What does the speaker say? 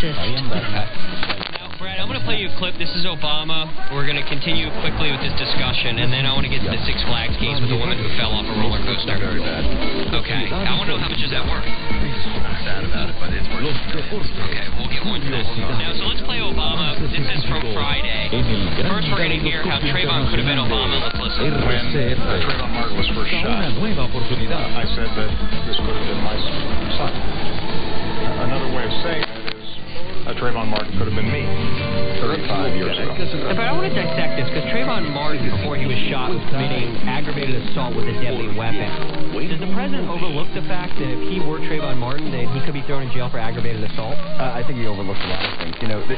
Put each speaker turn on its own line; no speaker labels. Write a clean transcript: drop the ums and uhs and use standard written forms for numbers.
assist.
Now, Brad, I'm going to play you a clip. This is Obama. We're going to continue quickly with this discussion, and then I want to get to the Six Flags case with the woman who fell off a roller coaster.
Very bad.
Okay. I want to know how much does that work.
Sad about it, but it's worth it.
Okay, we'll get more into this. Now, so let's play Obama. This is from Friday. First, we're going to hear how Trayvon could have been Obama. Let's listen.
When Trayvon Martin was first shot, I said that this could have been my son. Another way of saying it is Trayvon Martin could have been me 35 years ago.
But I want to dissect this, because Trayvon Martin, before he was shot, was committing aggravated assault with a deadly weapon. Does the president overlook the fact that if he were Trayvon Martin, that he could be thrown in jail for aggravated assault?
I think he overlooks a lot of things. You know,